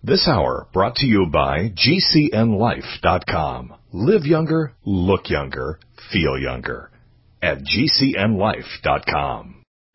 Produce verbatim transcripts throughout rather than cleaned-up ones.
This hour brought to you by G C N life dot com. Live younger, look younger, feel younger at G C N life dot com.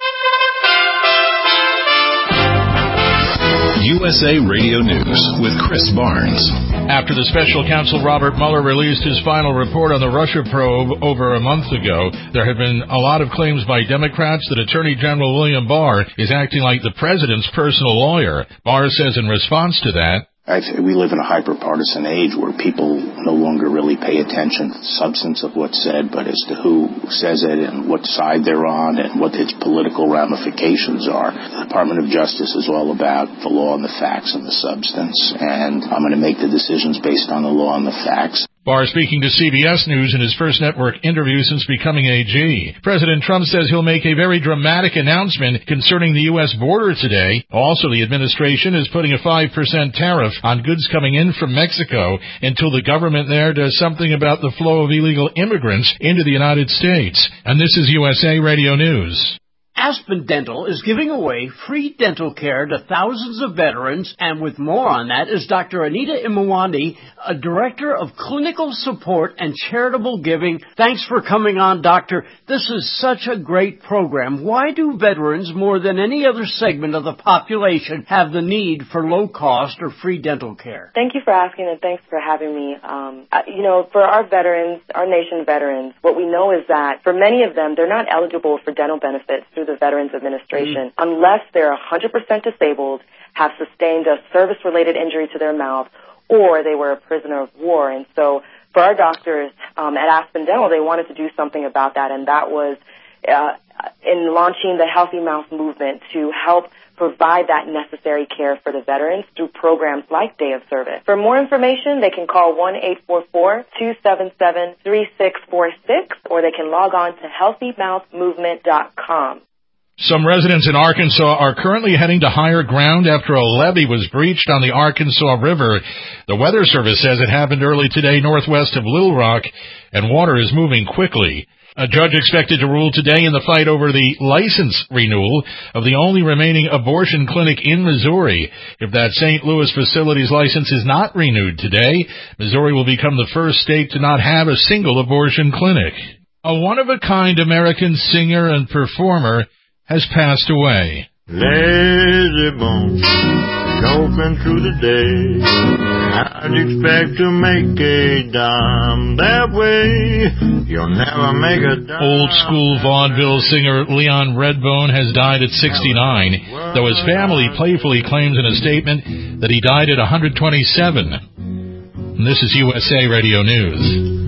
U S A Radio News with Chris Barnes. After the special counsel Robert Mueller released his final report on the Russia probe over a month ago, there have been a lot of claims by Democrats that Attorney General William Barr is acting like the president's personal lawyer. Barr says in response to that, I th- we live in a hyper-partisan age where people no longer really pay attention to the substance of what's said, but as to who says it and what side they're on and what its political ramifications are. The Department of Justice is all about the law and the facts and the substance, and I'm going to make the decisions based on the law and the facts. Barr speaking to C B S News in his first network interview since becoming A G. President Trump says he'll make a very dramatic announcement concerning the U S border today. Also, the administration is putting a five percent tariff on goods coming in from Mexico until the government there does something about the flow of illegal immigrants into the United States. And this is U S A Radio News. Aspen Dental is giving away free dental care to thousands of veterans, and with more on that is Doctor Anita Imawandi, a Director of Clinical Support and Charitable Giving. Thanks for coming on, Doctor. This is such a great program. Why do veterans, more than any other segment of the population, have the need for low-cost or free dental care? Thank you for asking, and thanks for having me. Um, you know, for our veterans, our nation's veterans, what we know is that for many of them, they're not eligible for dental benefits through the Veterans Administration mm. unless they're one hundred percent disabled, have sustained a service-related injury to their mouth, or they were a prisoner of war. And so for our doctors um, at Aspen Dental, they wanted to do something about that, and that was uh, in launching the Healthy Mouth movement to help provide that necessary care for the veterans through programs like Day of Service. For more information, they can call one eight four four, two seven seven, three six four six, or they can log on to healthy mouth movement dot com. Some residents in Arkansas are currently heading to higher ground after a levee was breached on the Arkansas River. The Weather Service says it happened early today northwest of Little Rock, and water is moving quickly. A judge expected to rule today in the fight over the license renewal of the only remaining abortion clinic in Missouri. If that Saint Louis facility's license is not renewed today, Missouri will become the first state to not have a single abortion clinic. A one-of-a-kind American singer and performer has passed away. Lazy bones, choking through the day. I'd expect to make a dime that way. You'll never make a dime. Old school vaudeville singer Leon Redbone has died at sixty-nine, though his family playfully claims in a statement that he died at one hundred twenty-seven. And this is U S A Radio News.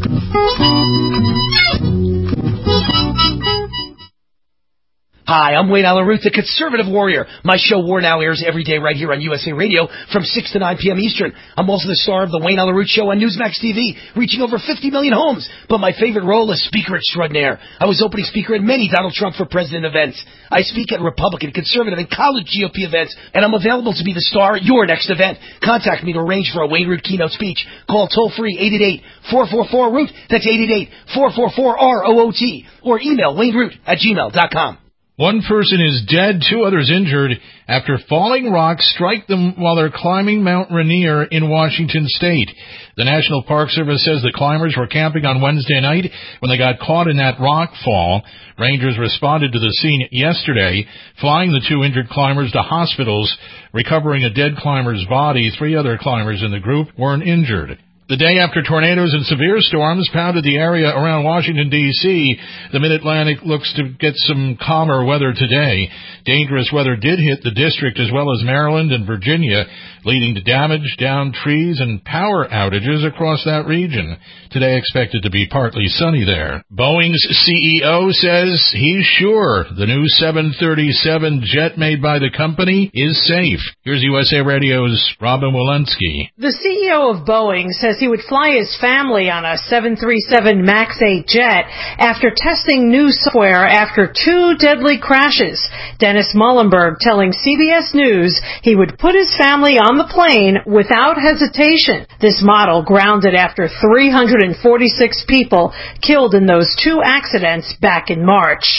Hi, I'm Wayne Alaroot, the Conservative Warrior. My show War Now airs every day right here on U S A Radio from six to nine p.m. Eastern. I'm also the star of the Wayne Alaroot Show on Newsmax T V, reaching over fifty million homes. But my favorite role is Speaker Extraordinaire. I was opening speaker at many Donald Trump for President events. I speak at Republican, Conservative, and college G O P events, and I'm available to be the star at your next event. Contact me to arrange for a Wayne Root keynote speech. Call toll-free eight eight eight, four four four, root. That's eight eight eight, four four four, R O O T. Or email wayneroot at gmail dot com. One person is dead, two others injured after falling rocks strike them while they're climbing Mount Rainier in Washington State. The National Park Service says the climbers were camping on Wednesday night when they got caught in that rock fall. Rangers responded to the scene yesterday, flying the two injured climbers to hospitals, recovering a dead climber's body. Three other climbers in the group weren't injured. The day after tornadoes and severe storms pounded the area around Washington, D C, the Mid-Atlantic looks to get some calmer weather today. Dangerous weather did hit the district as well as Maryland and Virginia, leading to damage, downed trees, and power outages across that region. Today expected to be partly sunny there. Boeing's C E O says he's sure the new seven thirty-seven jet made by the company is safe. Here's U S A Radio's Robin Walensky. The C E O of Boeing says he would fly his family on a seven thirty-seven MAX eight jet after testing new software after two deadly crashes. Dennis Muhlenberg telling C B S News he would put his family on the plane without hesitation. This model grounded after three hundred forty-six people killed in those two accidents back in March.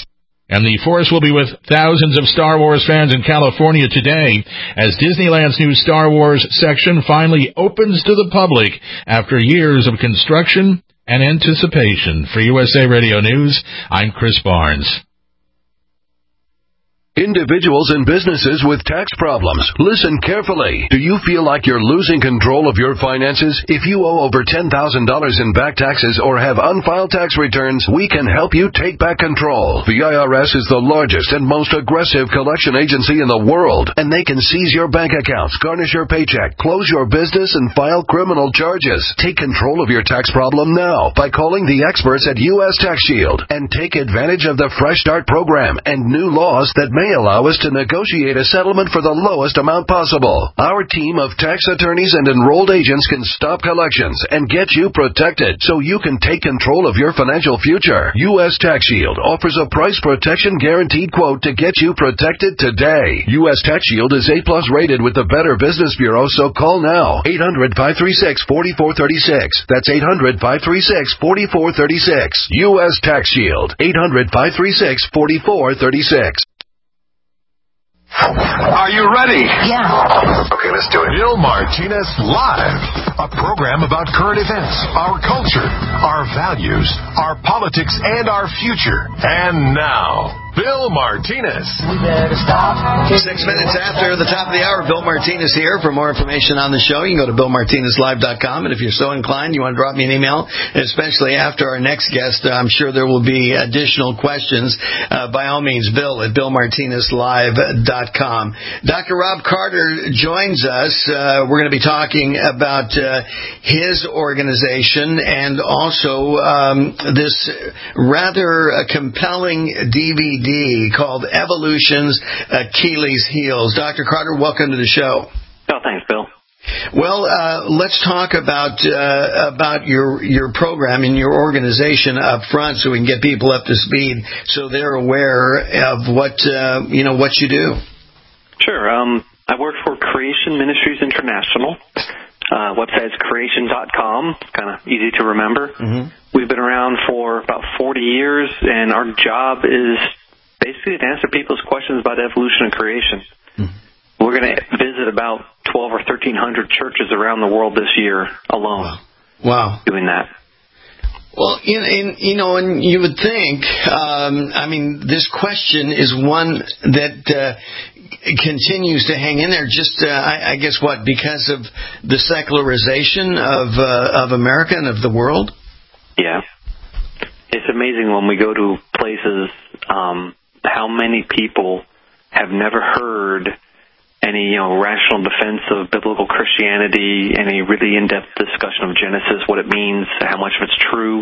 And the force will be with thousands of Star Wars fans in California today as Disneyland's new Star Wars section finally opens to the public after years of construction and anticipation. For U S A Radio News, I'm Chris Barnes. Individuals and businesses with tax problems, listen carefully. Do you feel like you're losing control of your finances? If you owe over ten thousand dollars in back taxes or have unfiled tax returns, we can help you take back control. The I R S is the largest and most aggressive collection agency in the world, and they can seize your bank accounts, garnish your paycheck, close your business, and file criminal charges. Take control of your tax problem now by calling the experts at U S Tax Shield and take advantage of the Fresh Start program and new laws that may allow us to negotiate a settlement for the lowest amount possible. Our team of tax attorneys and enrolled agents can stop collections and get you protected so you can take control of your financial future. U S Tax Shield offers a price protection guaranteed quote to get you protected today. U S Tax Shield is A plus rated with the Better Business Bureau, so call now. eight hundred, five three six, four four three six. That's eight hundred, five three six, four four three six. U S Tax Shield. eight hundred, five three six, four four three six. Are you ready? Yeah. Okay, let's do it. Bill Martinez Live, a program about current events, our culture, our values, our politics, and our future. And now, Bill Martinez. We better stop. Six minutes after the top of the hour, Bill Martinez here. For more information on the show, you can go to bill martinez live dot com. And if you're so inclined, you want to drop me an email, especially after our next guest, I'm sure there will be additional questions. Uh, by all means, Bill at bill martinez live dot com. Doctor Rob Carter joins us. Uh, we're going to be talking about uh, his organization and also um, this rather uh, compelling D V D called Evolution's Achilles Heels. Doctor Carter, welcome to the show. Oh, thanks, Bill. Well, uh, let's talk about uh, about your your program and your organization up front, so we can get people up to speed, so they're aware of what uh, you know what you do. Sure. Um, I work for Creation Ministries International. Uh, website is creation dot com. It's kind of easy to remember. Mm-hmm. We've been around for about forty years, and our job is basically to answer people's questions about evolution and creation. Mm-hmm. We're going to visit about twelve or thirteen hundred churches around the world this year alone. Wow. Wow. Doing that. Well, in, in, you know, and you would think, um, I mean, this question is one that uh, continues to hang in there. Just, uh, I, I guess, what, because of the secularization of uh, of America and of the world? Yeah. It's amazing when we go to places, um, how many people have never heard any, you know, rational defense of biblical Christianity, any really in-depth discussion of Genesis, what it means, how much of it's true.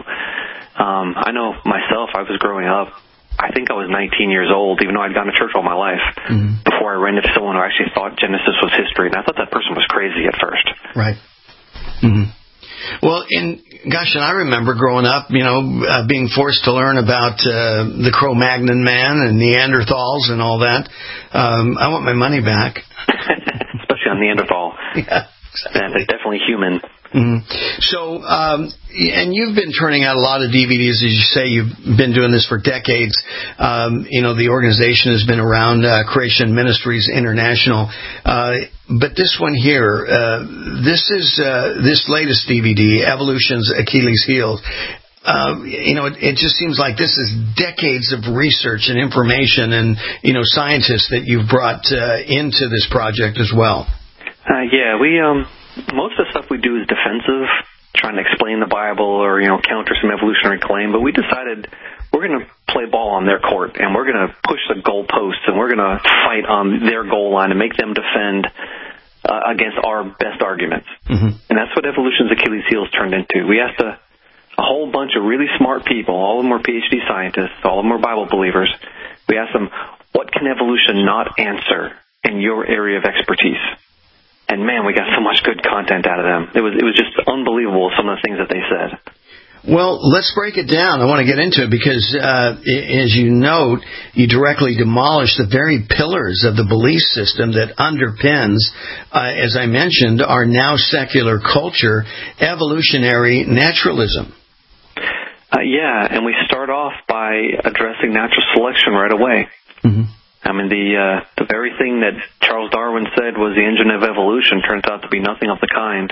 Um, I know myself, I was growing up, I think I was nineteen years old, even though I'd gone to church all my life, mm-hmm. before I ran into someone who actually thought Genesis was history, and I thought that person was crazy at first. Right. Mm-hmm. Well, and gosh, and I remember growing up, you know, uh, being forced to learn about uh, the Cro-Magnon man and Neanderthals and all that. Um, I want my money back. Especially on Neanderthal. Yeah, exactly. And they're definitely human. Mm-hmm. So, um, and you've been turning out a lot of D V Ds, as you say. You've been doing this for decades. Um, you know, the organization has been around, uh, Creation Ministries International. Uh, but this one here, uh, this is uh, this latest D V D, Evolution's Achilles Heels. Uh, you know, it, it just seems like this is decades of research and information and, you know, scientists that you've brought uh, into this project as well. Uh, yeah, we... um. Most of the stuff we do is defensive, trying to explain the Bible or, you know, counter some evolutionary claim. But we decided we're going to play ball on their court, and we're going to push the goalposts, and we're going to fight on their goal line and make them defend uh, against our best arguments. Mm-hmm. And that's what Evolution's Achilles Heels turned into. We asked a, a whole bunch of really smart people, all of them were P H D scientists, all of them were Bible believers. We asked them, what can evolution not answer in your area of expertise? And man, we got so much good content out of them. It was it was just unbelievable, some of the things that they said. Well, let's break it down. I want to get into it because, uh, as you note, you directly demolish the very pillars of the belief system that underpins, uh, as I mentioned, our now secular culture, evolutionary naturalism. Uh, yeah, and we start off by addressing natural selection right away. Mm-hmm. I mean, the uh, the very thing that Charles Darwin said was the engine of evolution turns out to be nothing of the kind.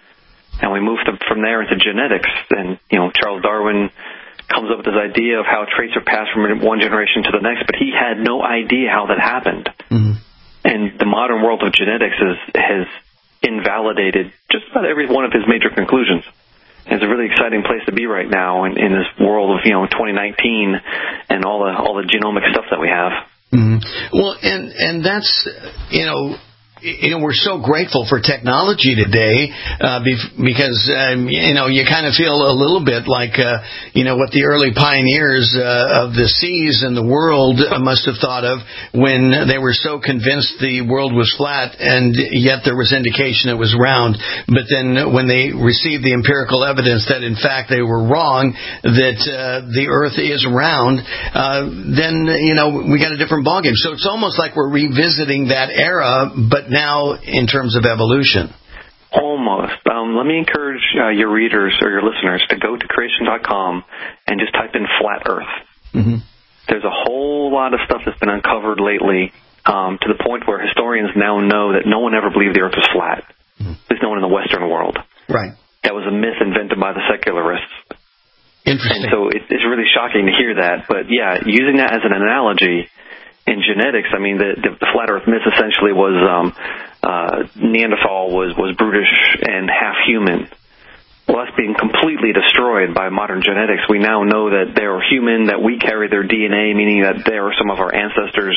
And we moved from there into genetics. And, you know, Charles Darwin comes up with this idea of how traits are passed from one generation to the next, but he had no idea how that happened. Mm-hmm. And the modern world of genetics is, has invalidated just about every one of his major conclusions. It's a really exciting place to be right now in, in this world of, you know, twenty nineteen and all the all the genomic stuff that we have. Mm-hmm. Well, and and that's, you know, you know, we're so grateful for technology today uh, because, um, you know, you kind of feel a little bit like, uh, you know, what the early pioneers uh, of the seas and the world must have thought of when they were so convinced the world was flat and yet there was indication it was round. But then when they received the empirical evidence that, in fact, they were wrong, that uh, the earth is round, uh, then, you know, we got a different ballgame. So it's almost like we're revisiting that era, but now in terms of evolution. Almost. Um, let me encourage uh, your readers or your listeners to go to creation dot com and just type in flat earth. Mm-hmm. There's a whole lot of stuff that's been uncovered lately um, to the point where historians now know that no one ever believed the earth was flat. Mm-hmm. There's no one in the Western world. Right. That was a myth invented by the secularists. Interesting. And so it, it's really shocking to hear that. But, yeah, using that as an analogy, in genetics, I mean, the, the, the flat Earth myth essentially was um, uh, Neanderthal was, was brutish and half human. Well, that's being completely destroyed by modern genetics. We now know that they are human, that we carry their D N A, meaning that they are some of our ancestors,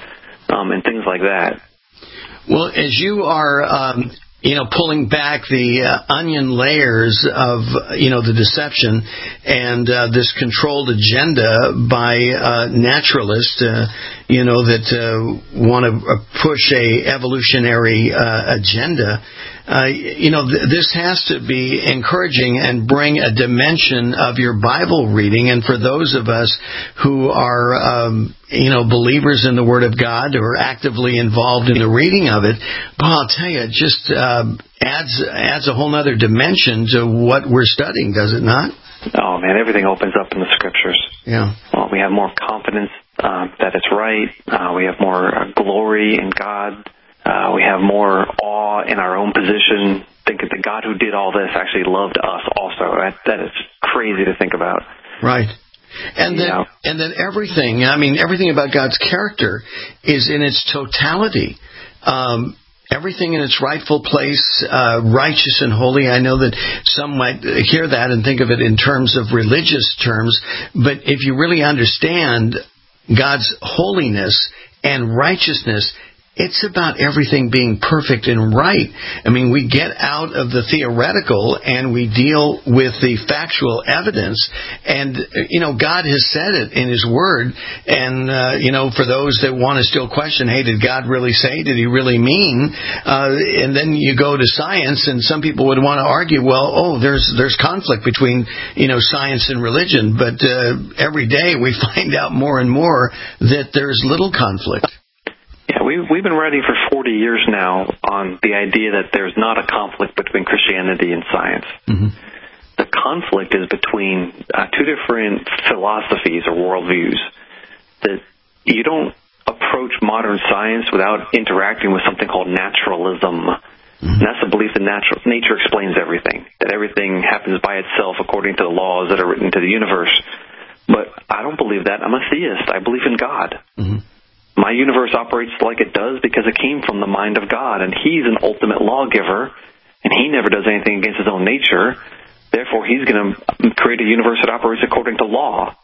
um, and things like that. Well, as you are, um, you know, pulling back the uh, onion layers of, you know, the deception and uh, this controlled agenda by uh, naturalists, uh, you know, that uh, want to push a evolutionary uh, agenda. Uh, you know, th- this has to be encouraging and bring a dimension of your Bible reading. And for those of us who are, um, you know, believers in the Word of God or actively involved in the reading of it, well, I'll tell you, it just uh, adds adds a whole other dimension to what we're studying, does it not? Oh, man, everything opens up in the Scriptures. Yeah. Well, we have more confidence uh, that it's right. Uh, we have more uh, glory in God. Uh, we have more awe in our own position, thinking the God who did all this actually loved us also. That, that is crazy to think about. Right. And then, know. and then everything, I mean, everything about God's character is in its totality. Um, everything in its rightful place, uh, righteous and holy. I know that some might hear that and think of it in terms of religious terms, but if you really understand God's holiness and righteousness, it's about everything being perfect and right. I mean, we get out of the theoretical and we deal with the factual evidence. And, you know, God has said it in His Word. And, uh, you know, for those that want to still question, hey, did God really say? Did He really mean? Uh, and then you go to science, and some people would want to argue, well, oh, there's there's conflict between, you know, science and religion. But uh, every day we find out more and more that there's little conflict. Yeah, we, we've been writing for forty years now on the idea that there's not a conflict between Christianity and science. Mm-hmm. The conflict is between uh, two different philosophies or worldviews. That you don't approach modern science without interacting with something called naturalism. Mm-hmm. And that's the belief that natural, nature explains everything, that everything happens by itself according to the laws that are written into the universe. But I don't believe that. I'm a theist. I believe in God. Mm-hmm. My universe operates like it does because it came from the mind of God, and He's an ultimate lawgiver, and He never does anything against His own nature. Therefore, He's going to create a universe that operates according to law.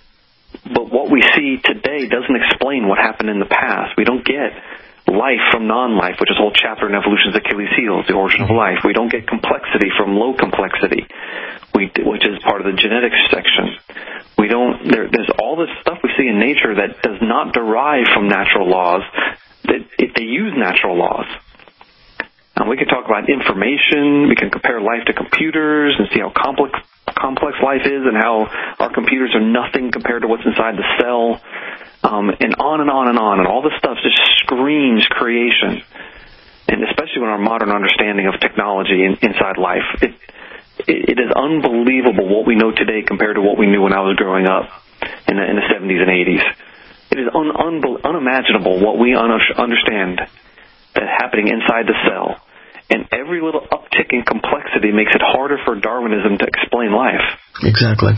But what we see today doesn't explain what happened in the past. We don't get life from non-life, which is a whole chapter in evolution's Achilles' heel, the origin of life. We don't get complexity from low complexity, we, which is part of the genetics section. We don't. There, there's all this stuff we see in nature that does not derive from natural laws. That it, they use natural laws. And we can talk about information. We can compare life to computers and see how complex complex life is, and how our computers are nothing compared to what's inside the cell. Um, and on and on and on. And all this stuff just screams creation. And especially with our modern understanding of technology in, inside life, it, it, it is unbelievable what we know today compared to what we knew when I was growing up in the, in the seventies and eighties. It is un, un, unimaginable what we un, understand that's happening inside the cell. And every little uptick in complexity makes it harder for Darwinism to explain life. Exactly.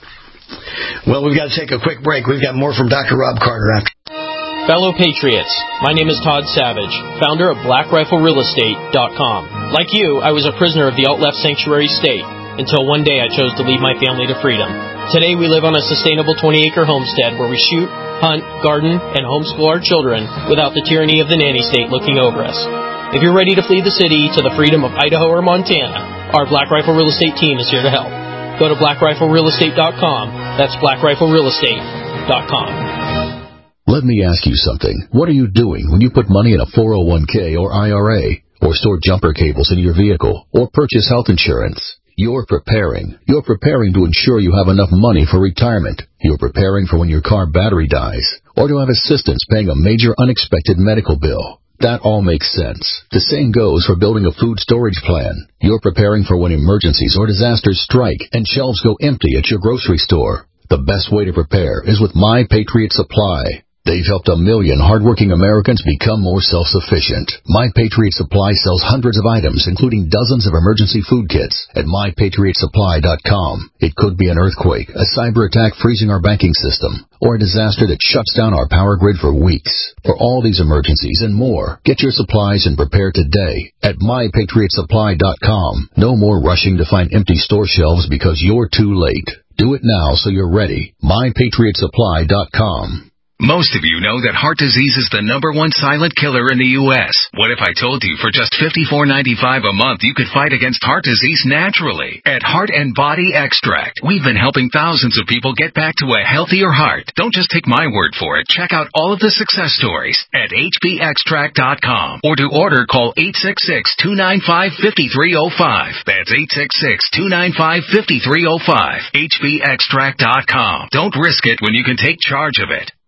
Well, we've got to take a quick break. We've got more from Doctor Rob Carter after. Fellow Patriots, my name is Todd Savage, founder of Black Rifle Real Estate dot com. Like you, I was a prisoner of the alt-left sanctuary state until one day I chose to lead my family to freedom. Today we live on a sustainable twenty-acre homestead where we shoot, hunt, garden, and homeschool our children without the tyranny of the nanny state looking over us. If you're ready to flee the city to the freedom of Idaho or Montana, our Black Rifle Real Estate team is here to help. Go to Black Rifle Real Estate dot com. That's Black Rifle Real Estate dot com. Let me ask you something. What are you doing when you put money in a four oh one k or I R A, or store jumper cables in your vehicle, or purchase health insurance? You're preparing. You're preparing to ensure you have enough money for retirement. You're preparing for when your car battery dies, or to have assistance paying a major unexpected medical bill. That all makes sense. The same goes for building a food storage plan. You're preparing for when emergencies or disasters strike and shelves go empty at your grocery store. The best way to prepare is with My Patriot Supply. They've helped a million hardworking Americans become more self-sufficient. My Patriot Supply sells hundreds of items, including dozens of emergency food kits at My Patriot Supply dot com. It could be an earthquake, a cyber attack freezing our banking system, or a disaster that shuts down our power grid for weeks. For all these emergencies and more, get your supplies and prepare today at My Patriot Supply dot com. No more rushing to find empty store shelves because you're too late. Do it now so you're ready. My Patriot Supply dot com. Most of you know that heart disease is the number one silent killer in the U S What if I told you for just fifty-four ninety-five a month you could fight against heart disease naturally? At Heart and Body Extract, we've been helping thousands of people get back to a healthier heart. Don't just take my word for it. Check out all of the success stories at H B extract dot com. Or to order, call eight six six, two nine five, five three zero five. That's eight six six, two nine five, five three zero five. H B extract dot com. Don't risk it when you can take charge of it.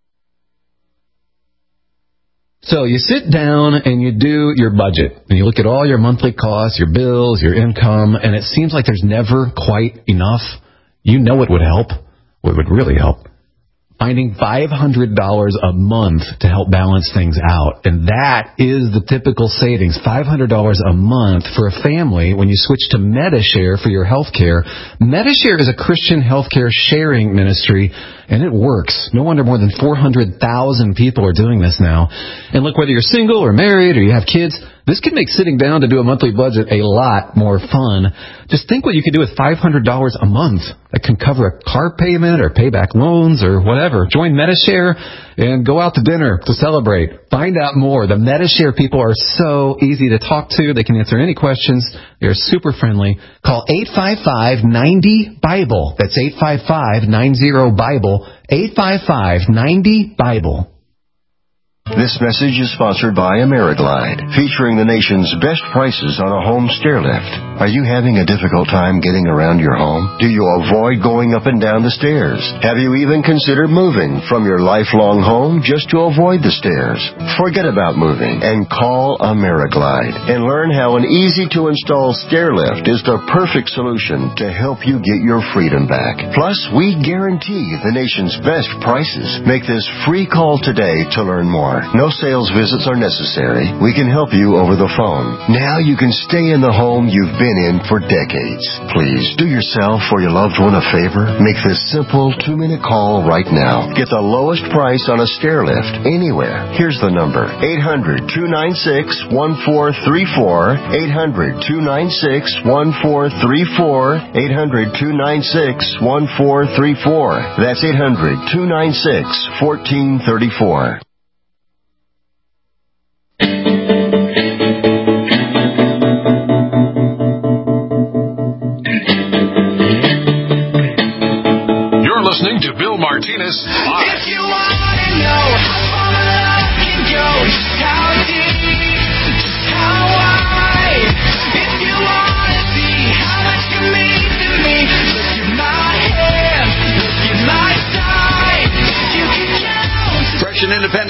So you sit down and you do your budget, and you look at all your monthly costs, your bills, your income, and it seems like there's never quite enough. You know what would help? What would really help? Finding five hundred dollars a month to help balance things out. And that is the typical savings, five hundred dollars a month for a family when you switch to Medi-Share for your health care. Medi-Share is a Christian healthcare sharing ministry, and it works. No wonder more than four hundred thousand people are doing this now. And look, whether you're single or married or you have kids, this can make sitting down to do a monthly budget a lot more fun. Just think what you can do with five hundred dollars a month. That can cover a car payment or pay back loans or whatever. Join Medi-Share and go out to dinner to celebrate. Find out more. The Medi-Share people are so easy to talk to. They can answer any questions. They're super friendly. Call eight five five, nine zero, BIBLE. That's eight five five, nine zero, BIBLE. eight five five, nine zero, BIBLE. This message is sponsored by Ameriglide, featuring the nation's best prices on a home stair lift. Are you having a difficult time getting around your home? Do you avoid going up and down the stairs? Have you even considered moving from your lifelong home just to avoid the stairs? Forget about moving and call Ameriglide and learn how an easy-to-install stair lift is the perfect solution to help you get your freedom back. Plus, we guarantee the nation's best prices. Make this free call today to learn more. No sales visits are necessary. We can help you over the phone. Now you can stay in the home you've been in for decades. Please do yourself or your loved one a favor. Make this simple two-minute call right now. Get the lowest price on a stair lift anywhere. Here's the number. eight hundred, two nine six, one four three four. eight hundred, two nine six, one four three four. eight hundred, two nine six, one four three four. That's eight hundred, two nine six, one four three four. Listening to Bill Martinez Live. If you want to know how far love can go, just how deep, just how wide. If you want to see how much you mean to me, look at my hands, look at my side. You can count. Fresh and independent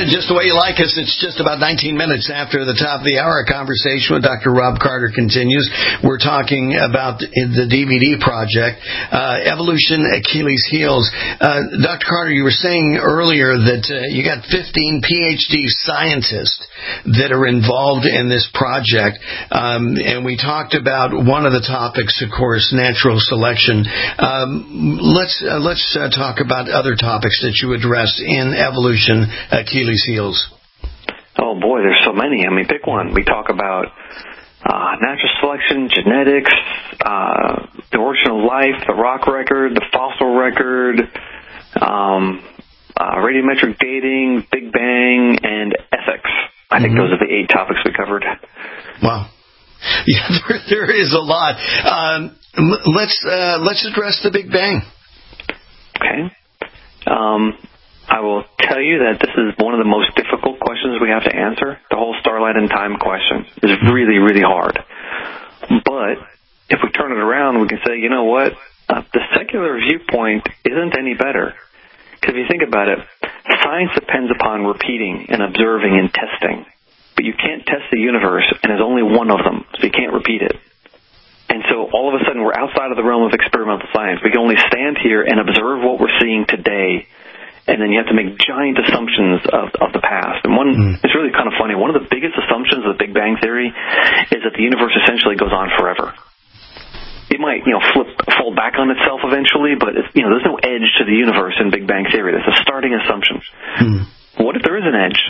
just the way you like us, it's just about nineteen minutes after the top of the hour. Our conversation with Doctor Rob Carter continues. We're talking about the D V D project, uh, Evolution Achilles Heels. Uh, Doctor Carter, you were saying earlier that uh, you got fifteen P H D scientists that are involved in this project, um, and we talked about one of the topics, of course, natural selection. Um, let's uh, let's uh, talk about other topics that you address in Evolution Achilles Heels. Oh, boy, there's so many. I mean, pick one. We talk about uh, natural selection, genetics, uh, the origin of life, the rock record, the fossil record, um, uh, radiometric dating, Big Bang, and ethics. I think mm-hmm. those are the eight topics we covered. Wow. Yeah, there, there is a lot. Um, let's uh, let's address the Big Bang. Okay. Um, I will tell you that this is one of the most difficult questions we have to answer. The whole starlight and time question is really, really hard. But if we turn it around, we can say, you know what? Uh, the secular viewpoint isn't any better. Because if you think about it, science depends upon repeating and observing and testing. But you can't test the universe, and there's only one of them, so you can't repeat it. And so all of a sudden we're outside of the realm of experimental science. We can only stand here and observe what we're seeing today, and then you have to make giant assumptions of, of the past. And one, mm. it's really kind of funny, one of the biggest assumptions of the Big Bang Theory is that the universe essentially goes on forever. It might, you know, flip, fall back on itself eventually, but, it's, you know, there's no edge to the universe in Big Bang Theory. That's a starting assumption. Mm. What if there is an edge?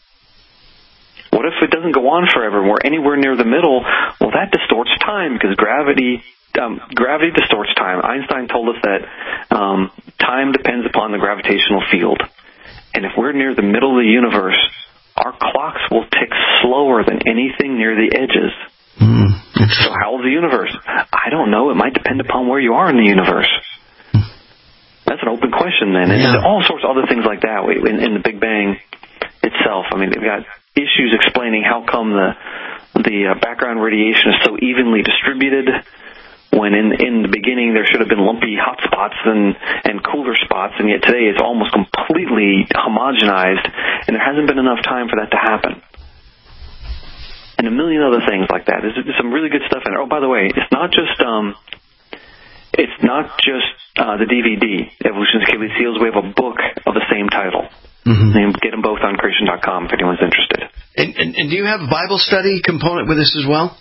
What if it doesn't go on forever and we're anywhere near the middle? Well, that distorts time because gravity um, gravity distorts time. Einstein told us that um, time depends upon the gravitational field. And if we're near the middle of the universe, our clocks will tick slower than anything near the edges. Mm. So how old is the universe? I don't know. It might depend upon where you are in the universe. That's an open question then. And yeah. all sorts of other things like that in, in the Big Bang itself. I mean, they've got issues explaining how come the the uh, background radiation is so evenly distributed when in in the beginning there should have been lumpy hot spots and, and cooler spots, and yet today it's almost completely homogenized, and there hasn't been enough time for that to happen. And a million other things like that. There's, there's some really good stuff in there. Oh, by the way, it's not just um, it's not just uh, the D V D, Evolution's Achilles Heels. We have a book of the same title. Mm-hmm. And get them both on creation dot com if anyone's interested. And, and, and do you have a Bible study component with this as well?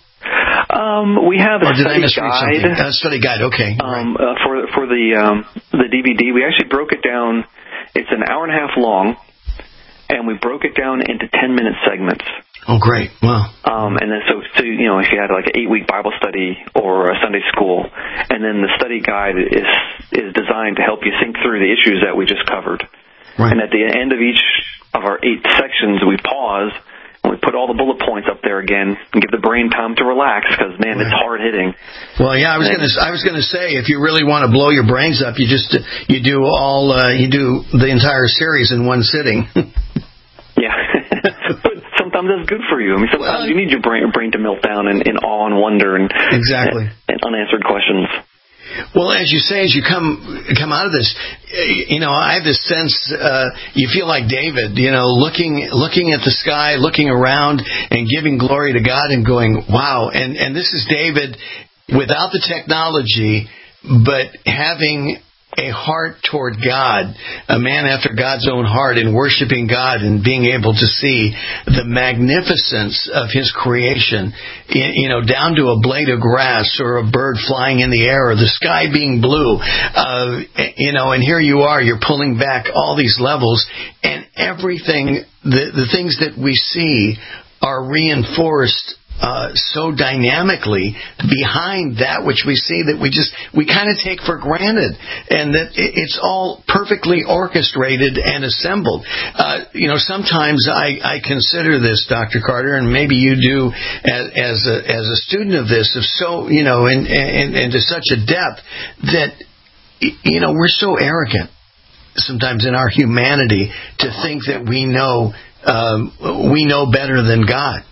Um, we have a or did study I misread guide. Something? A study guide, okay. Um, right. uh, for for the um, the D V D, we actually broke it down. It's an hour and a half long, and we broke it down into ten minute segments. Oh, great! Wow. Um, and then so, so you know, if you had like an eight week Bible study or a Sunday school, and then the study guide is is designed to help you think through the issues that we just covered. Right. And at the end of each of our eight sections, we pause and we put all the bullet points up there again and give the brain time to relax because, man, right. it's hard hitting. Well, yeah, I was going to I was going to say if you really want to blow your brains up, you just you do all uh, you do the entire series in one sitting. Yeah, but sometimes that's good for you. I mean, sometimes well, you need your brain, your brain to melt down in, in awe and wonder and exactly and, and unanswered questions. Well, as you say, as you come come out of this, you know, I have this sense uh, you feel like David, you know, looking looking at the sky, looking around, and giving glory to God, and going, "Wow!" And and this is David without the technology, but having a heart toward God, a man after God's own heart, and worshiping God and being able to see the magnificence of His creation, you know, down to a blade of grass or a bird flying in the air or the sky being blue, uh, you know, and here you are, you're pulling back all these levels, and everything, the, the things that we see are reinforced Uh, so dynamically behind that which we see that we just we kind of take for granted, and that it's all perfectly orchestrated and assembled. Uh, you know, sometimes I, I consider this, Doctor Carter, and maybe you do as, as a as a student of this, of so you know, and and, and to such a depth that you know we're so arrogant sometimes in our humanity to think that we know um, we know better than God.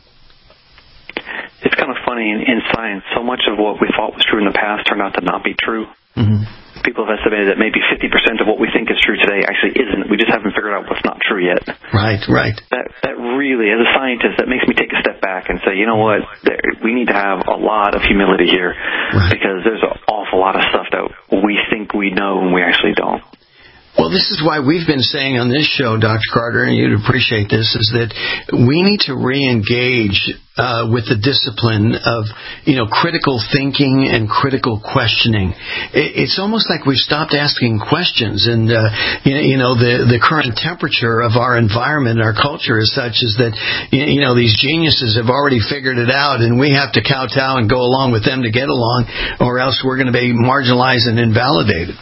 It's kind of funny in, in science. So much of what we thought was true in the past turned out to not be true. Mm-hmm. People people have estimated that maybe fifty percent of what we think is true today actually isn't. We just haven't figured out what's not true yet. Right, right. That that really, as a scientist, that makes me take a step back and say, you know what, there, we need to have a lot of humility here, right, because there's an awful lot of stuff that we think we know and we actually don't. Well, this is why we've been saying on this show, Doctor Carter, and you'd appreciate this, is that we need to re-engage uh, with the discipline of, you know, critical thinking and critical questioning. It's almost like we've stopped asking questions, and uh, you know, the the current temperature of our environment, our culture, is such as that, you know, these geniuses have already figured it out, and we have to kowtow and go along with them to get along, or else we're going to be marginalized and invalidated.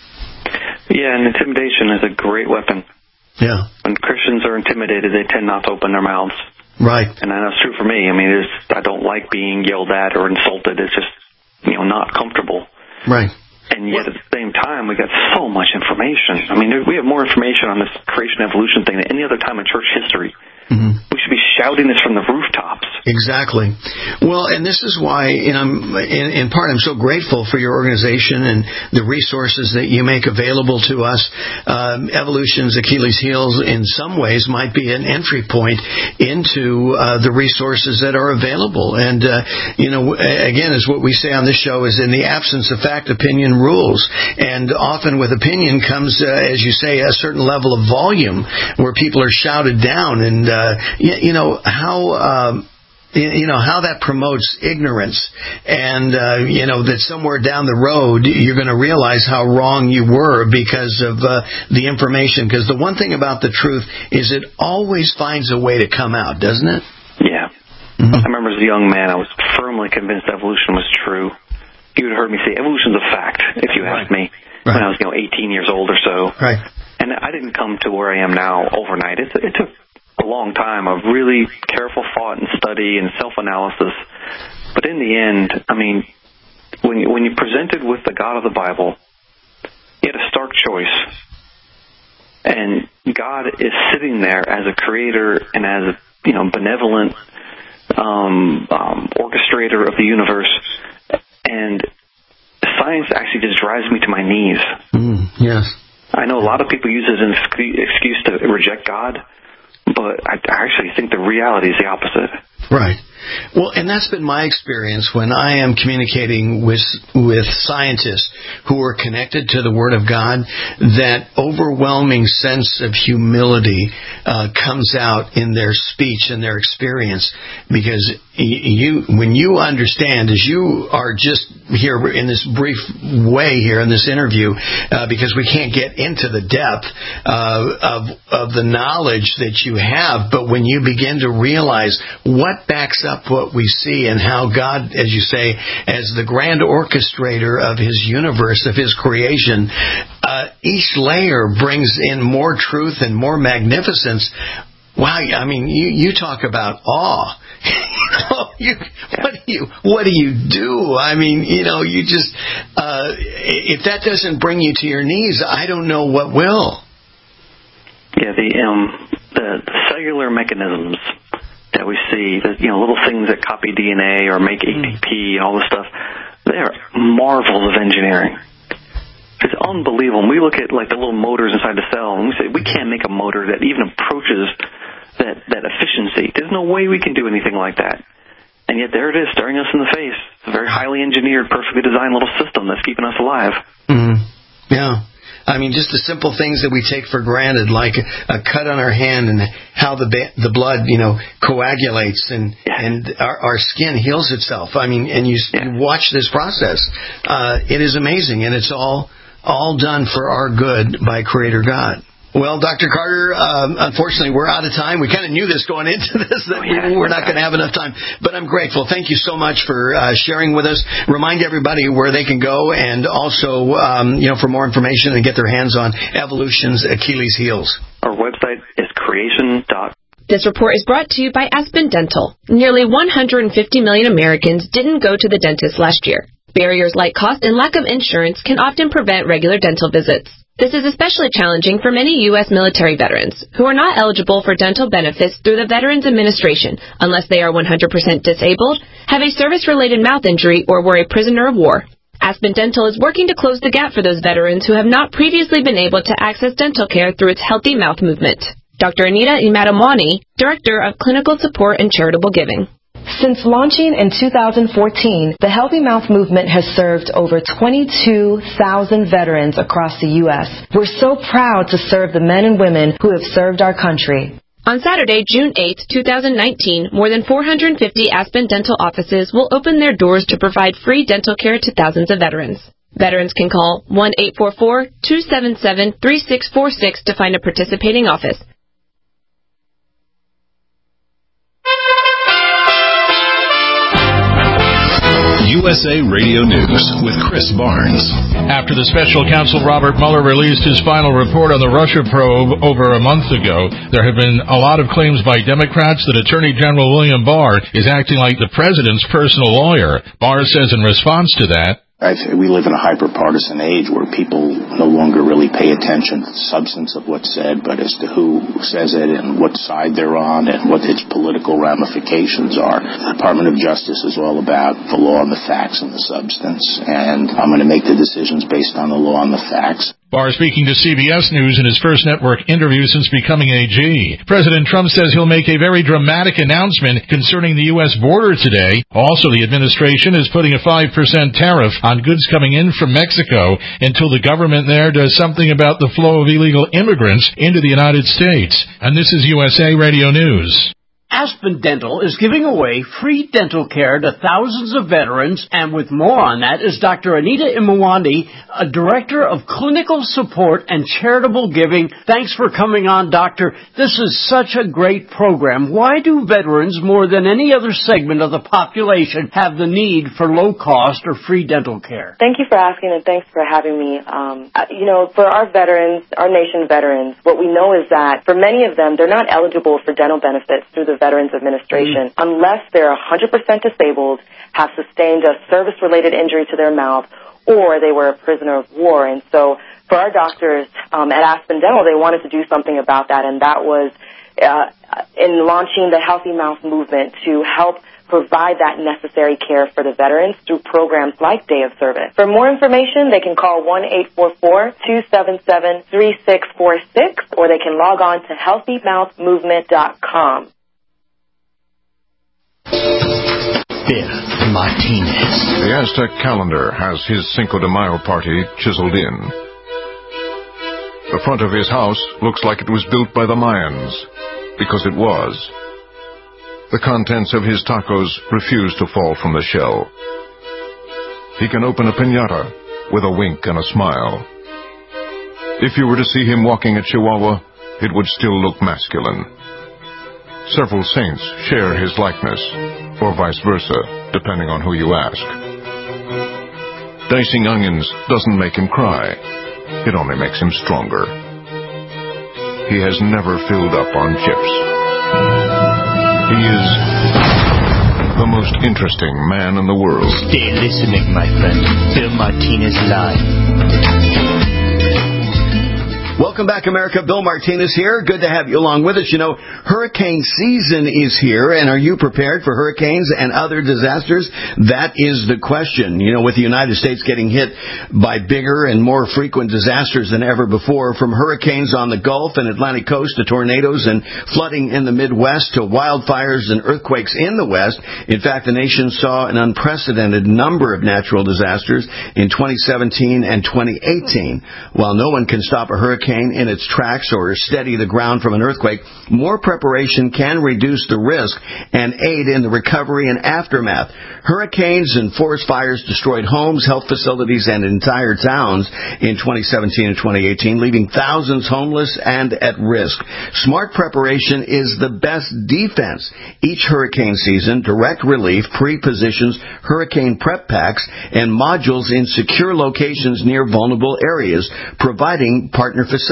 Yeah, and intimidation is a great weapon. Yeah. When Christians are intimidated, they tend not to open their mouths. Right. And that's true for me. I mean, it's, I don't like being yelled at or insulted. It's just, you know, not comfortable. Right. And yet, at the same time, we got so much information. I mean, there, we have more information on this creation evolution thing than any other time in church history. Mm-hmm. We should be shouting this from the rooftops. Exactly. Well, and this is why, and I'm, in, in part, I'm so grateful for your organization and the resources that you make available to us. Um, Evolution's Achilles' heels, in some ways, might be an entry point into uh, the resources that are available. And, uh, you know, again, as what we say on this show, is in the absence of fact, opinion rules. And often with opinion comes, uh, as you say, a certain level of volume where people are shouted down. And, uh, you, you know, how... Um, You know, how that promotes ignorance, and, uh, you know, that somewhere down the road you're going to realize how wrong you were because of uh, the information. Because the one thing about the truth is it always finds a way to come out, doesn't it? Yeah. Mm-hmm. I remember as a young man, I was firmly convinced evolution was true. You would have heard me say evolution's a fact, if you asked me, right, when I was, you know, eighteen years old or so. Right. And I didn't come to where I am now overnight. It, it took a long time of really careful thought and study and self-analysis. But in the end, I mean, when you, when you're presented with the God of the Bible, you had a stark choice. And God is sitting there as a creator and as a, you know, benevolent um, um, orchestrator of the universe. And science actually just drives me to my knees. Mm, yes. I know a lot of people use it as an excuse to reject God, but I actually think the reality is the opposite. Right. Well, and that's been my experience when I am communicating with with scientists who are connected to the Word of God. That overwhelming sense of humility uh, comes out in their speech and their experience, because you, when you understand, as you are just here in this brief way here in this interview, uh, because we can't get into the depth uh, of of the knowledge that you have, but when you begin to realize what backs up what we see and how God, as you say, as the grand orchestrator of His universe, of His creation, uh, each layer brings in more truth and more magnificence. Wow, I mean, you, you talk about awe. you know, you, what do you what do you do? I mean, you know, you just uh, if that doesn't bring you to your knees, I don't know what will. Yeah, the um, the, the cellular mechanisms that we see, the, you know, little things that copy D N A or make A T P and all this stuff, they are marvels of engineering. It's unbelievable. When we look at like the little motors inside the cell, and we say we can't make a motor that even approaches that, that efficiency. There's no way we can do anything like that. And yet there it is, staring us in the face. It's a very highly engineered, perfectly designed little system that's keeping us alive. Mm-hmm. Yeah. I mean, just the simple things that we take for granted, like a, a cut on our hand and how the ba- the blood, you know, coagulates and yeah. and our, our skin heals itself. I mean, and you, yeah. you watch this process. Uh, it is amazing, and it's all all done for our good by Creator God. Well, Doctor Carter, um, unfortunately, we're out of time. We kind of knew this going into this, that oh, yeah. we're not going to have enough time. But I'm grateful. Thank you so much for uh, sharing with us. Remind everybody where they can go, and also, um, you know, for more information and get their hands on Evolution's Achilles Heels. Our website is creation dot com. This report is brought to you by Aspen Dental. Nearly one hundred fifty million Americans didn't go to the dentist last year. Barriers like cost and lack of insurance can often prevent regular dental visits. This is especially challenging for many U S military veterans who are not eligible for dental benefits through the Veterans Administration unless they are one hundred percent disabled, have a service-related mouth injury, or were a prisoner of war. Aspen Dental is working to close the gap for those veterans who have not previously been able to access dental care through its Healthy Mouth movement. Doctor Anita Imadamwani, Director of Clinical Support and Charitable Giving. Since launching in two thousand fourteen, the Healthy Mouth movement has served over twenty-two thousand veterans across the U S We're so proud to serve the men and women who have served our country. On Saturday, June eighth, two thousand nineteen, more than four hundred fifty Aspen Dental offices will open their doors to provide free dental care to thousands of veterans. Veterans can call one eight four four, two seven seven, three six four six to find a participating office. U S A Radio News with Chris Barnes. After the special counsel Robert Mueller released his final report on the Russia probe over a month ago, there have been a lot of claims by Democrats that Attorney General William Barr is acting like the president's personal lawyer. Barr says in response to that, I th- we live in a hyper-partisan age where people no longer really pay attention to the substance of what's said, but as to who says it and what side they're on and what its political ramifications are. The Department of Justice is all about the law and the facts and the substance, and I'm going to make the decisions based on the law and the facts. Barr speaking to C B S News in his first network interview since becoming A G. President Trump says he'll make a very dramatic announcement concerning the U S border today. Also, the administration is putting a five percent tariff on goods coming in from Mexico until the government there does something about the flow of illegal immigrants into the United States. And this is U S A Radio News. Aspen Dental is giving away free dental care to thousands of veterans, and with more on that is Doctor Anita Imawandi, a Director of Clinical Support and Charitable Giving. Thanks for coming on, Doctor. This is such a great program. Why do veterans, more than any other segment of the population, have the need for low-cost or free dental care? Thank you for asking, and thanks for having me. Um, you know, for our veterans, our nation veterans, what we know is that for many of them, they're not eligible for dental benefits through the Veterans Administration mm. unless they're one hundred percent disabled, have sustained a service-related injury to their mouth, or they were a prisoner of war. And so for our doctors um, at Aspen Dental, they wanted to do something about that, and that was uh, in launching the Healthy Mouth movement to help provide that necessary care for the veterans through programs like Day of Service. For more information, they can call one eight four four, two seven seven, three six four six, or they can log on to healthy mouth movement dot com. Bill Martinez. The Aztec calendar has his Cinco de Mayo party chiseled in. The front of his house looks like it was built by the Mayans, because it was. The contents of his tacos refuse to fall from the shell. He can open a piñata with a wink and a smile. If you were to see him walking at Chihuahua, it would still look masculine. Several saints share his likeness, or vice versa, depending on who you ask. Dicing onions doesn't make him cry. It only makes him stronger. He has never filled up on chips. He is the most interesting man in the world. Stay listening, my friend. Bill Martinez Live. Welcome back, America. Bill Martinez here. Good to have you along with us. You know, hurricane season is here, and are you prepared for hurricanes and other disasters? That is the question. You know, with the United States getting hit by bigger and more frequent disasters than ever before, from hurricanes on the Gulf and Atlantic coast to tornadoes and flooding in the Midwest to wildfires and earthquakes in the West. In fact, the nation saw an unprecedented number of natural disasters in twenty seventeen and twenty eighteen. While no one can stop a hurricane in its tracks or steady the ground from an earthquake, more preparation can reduce the risk and aid in the recovery and aftermath. Hurricanes and forest fires destroyed homes, health facilities, and entire towns in twenty seventeen and twenty eighteen, leaving thousands homeless and at risk. Smart preparation is the best defense. Each hurricane season, Direct Relief pre-positions hurricane prep packs and modules in secure locations near vulnerable areas, providing partner facilities.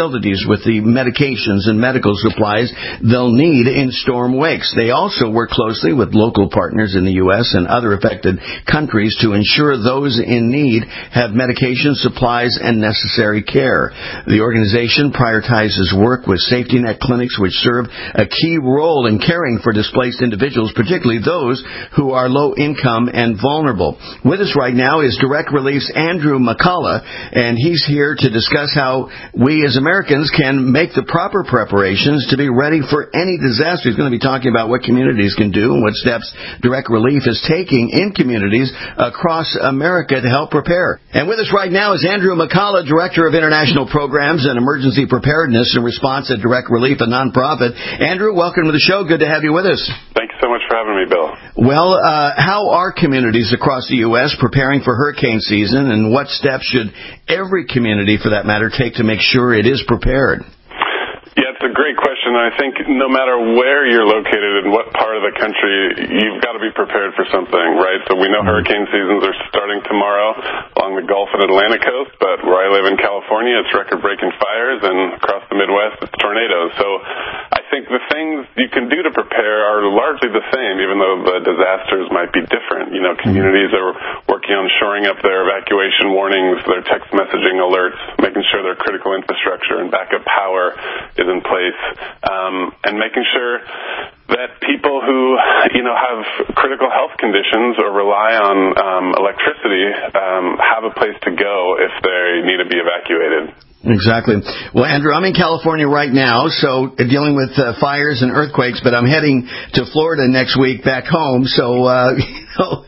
facilities with the medications and medical supplies they'll need in storm wakes. They also work closely with local partners in the U S and other affected countries to ensure those in need have medication, supplies, and necessary care. The organization prioritizes work with safety net clinics, which serve a key role in caring for displaced individuals, particularly those who are low income and vulnerable. With us right now is Direct Relief's Andrew McCullough, and he's here to discuss how we as Americans can make the proper preparations to be ready for any disaster. He's going to be talking about what communities can do and what steps Direct Relief is taking in communities across America to help prepare. And with us right now is Andrew McCullough, Director of International Programs and Emergency Preparedness and Response at Direct Relief, a nonprofit. Andrew, welcome to the show. Good to have you with us. Thank you so much for having me, Bill. Well, uh, how are communities across the U S preparing for hurricane season, and what steps should every community, for that matter, take to make sure it is prepared? Yeah, it's a great question. I think no matter where you're located and what part of the country, you've got to be prepared for something, right? So we know hurricane seasons are starting tomorrow along the Gulf and Atlantic coast, but where I live in California, it's record-breaking fires, and across the Midwest, it's tornadoes. So I think the things you can do to prepare are largely the same, even though the disasters might be different. You know, communities are working on shoring up their evacuation warnings, their text messaging alerts, making sure their critical infrastructure and backup power is in place, um, and making sure that people who, you know, have critical health conditions or rely on um, electricity um, have a place to go if they need to be evacuated. Exactly. Well, Andrew, I'm in California right now, so uh, dealing with uh, fires and earthquakes, but I'm heading to Florida next week back home, so, uh, you know,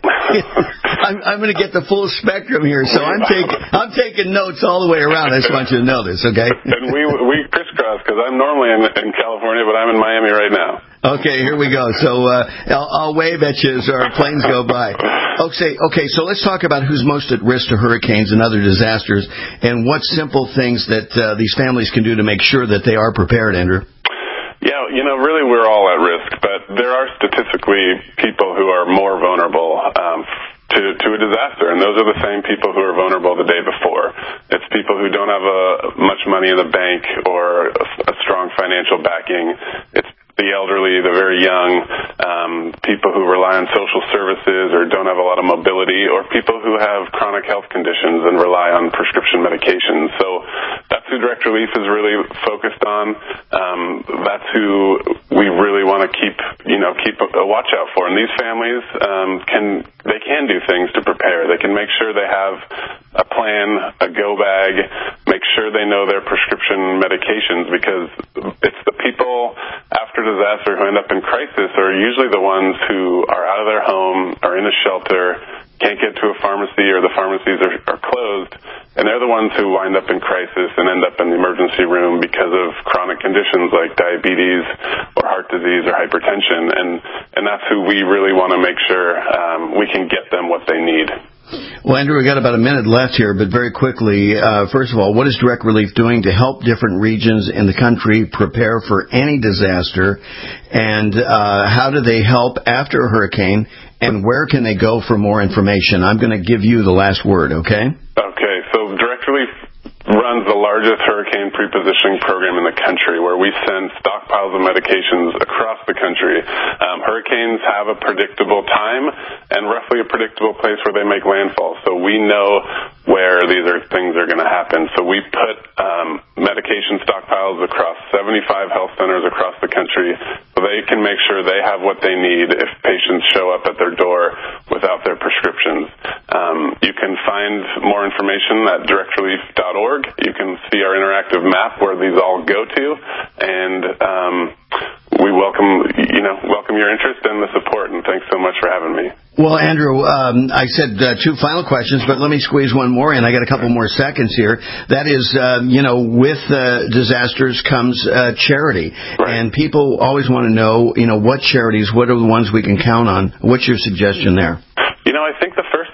I'm, I'm going to get the full spectrum here, so I'm taking I'm taking notes all the way around. I just want you to know this, okay? And we we crisscross, because I'm normally in, in California, but I'm in Miami right now. Okay, here we go. So uh, I'll, I'll wave at you as our planes go by. Okay, okay. So let's talk about who's most at risk to hurricanes and other disasters, and what simple things that uh, these families can do to make sure that they are prepared, Andrew. Yeah, you know, really we're all at risk, but there are statistically people who are more vulnerable um, to, to a disaster, and those are the same people who are vulnerable the day before. It's people who don't have a, much money in the bank or a, a strong financial backing. It's the elderly, the very young, um, people who rely on social services or don't have a lot of mobility, or people who have chronic health conditions and rely on prescription medications. So that's who Direct Relief is really focused on. Um, that's who we really want to keep, you know, keep a, a watch out for. And these families um, can they can do things to prepare. They can make sure they have a plan, a go bag, make sure they know their prescription medications, because it's the people after disaster who end up in crisis are usually the ones who are out of their home, are in a shelter, can't get to a pharmacy, or the pharmacies are, are closed, and they're the ones who wind up in crisis and end up in the emergency room because of chronic conditions like diabetes or heart disease or hypertension, and, and that's who we really want to make sure um, we can get them what they need. Well, Andrew, we've got about a minute left here, but very quickly, uh, first of all, what is Direct Relief doing to help different regions in the country prepare for any disaster, and uh, how do they help after a hurricane, and where can they go for more information? I'm going to give you the last word, okay? Okay, so Direct Relief runs the largest hurricane prepositioning program in the country, where we send stockpiles of medications across the country. Um, hurricanes have a predictable time and roughly a predictable place where they make landfall, so we know where these are things are going to happen. So we put um, medication stockpiles across seventy-five health centers across the country, so they can make sure they have what they need if patients show up at their door without their prescriptions. Um, you can find more information at direct relief dot org. You can see our interactive map where these all go to, and um, we welcome, you know, welcome your interest and the support, and thanks so much for having me. Well, Andrew, um, I said uh, two final questions, but let me squeeze one more in. I got a couple more seconds here. That is, uh, you know, with uh, disasters comes uh, charity, right. And people always want to know, you know, what charities, what are the ones we can count on? What's your suggestion there? You know, I think the first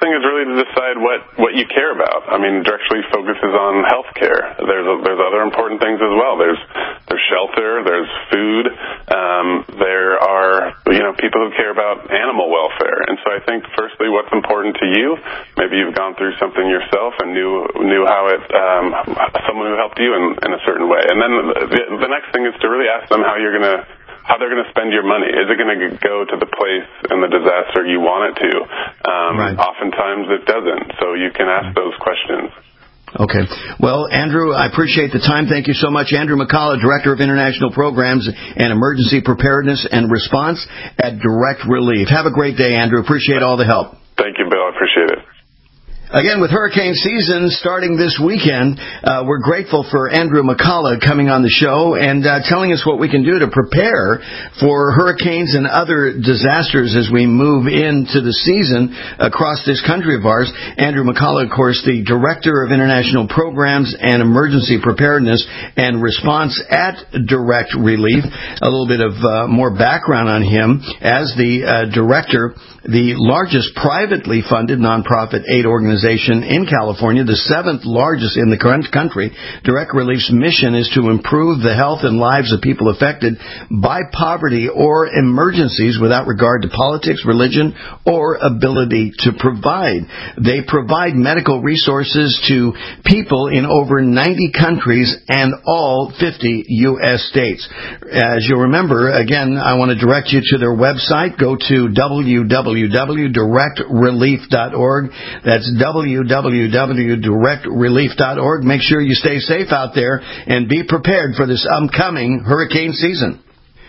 thing is really to decide what, what you care about. I mean, Direct Relief focuses on health care. There's, a, there's other important things as well. There's, there's shelter, there's food, um, there are, you know, people who care about animal welfare. And so I think, firstly, what's important to you. Maybe you've gone through something yourself and knew, knew how it, um, someone who helped you in, in a certain way. And then the, the next thing is to really ask them how you're going to how they're going to spend your money. Is it going to go to the place and the disaster you want it to? Um, right. Oftentimes it doesn't, so you can ask those questions. Okay. Well, Andrew, I appreciate the time. Thank you so much. Andrew McCullough, Director of International Programs and Emergency Preparedness and Response at Direct Relief. Have a great day, Andrew. Appreciate all the help. Thank you, Bill. I appreciate it. Again, with hurricane season starting this weekend, uh, we're grateful for Andrew McCullough coming on the show and uh, telling us what we can do to prepare for hurricanes and other disasters as we move into the season across this country of ours. Andrew McCullough, of course, the Director of International Programs and Emergency Preparedness and Response at Direct Relief. A little bit of uh, more background on him. As the uh, Director, the largest privately funded nonprofit aid organization in California, the seventh largest in the country, Direct Relief's mission is to improve the health and lives of people affected by poverty or emergencies without regard to politics, religion, or ability to provide. They provide medical resources to people in over ninety countries and all fifty U S states. As you'll remember, again, I want to direct you to their website. Go to w w w dot direct relief dot org. That's w w w dot direct relief dot org. Make sure you stay safe out there and be prepared for this upcoming hurricane season.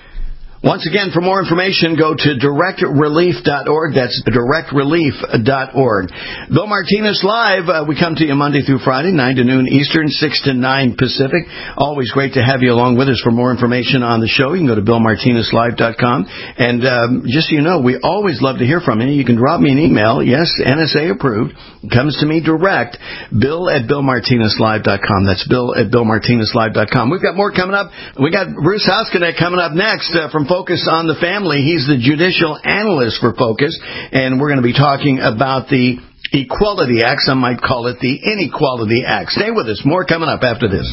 Once again, for more information, go to direct relief dot org. That's direct relief dot org. Bill Martinez Live. Uh, we come to you Monday through Friday, nine to noon Eastern, six to nine Pacific. Always great to have you along with us. For more information on the show, you can go to bill martinez live dot com. And um, just so you know, we always love to hear from you. You can drop me an email. Yes, N S A approved. It comes to me direct. Bill at bill martinez live dot com. That's Bill at bill martinez live dot com. We've got more coming up. We got Bruce Housecanet coming up next uh, from Focus on the Family. He's the judicial analyst for Focus, and we're going to be talking about the Equality Act. Some might call it the Inequality Act. Stay with us. More coming up after this.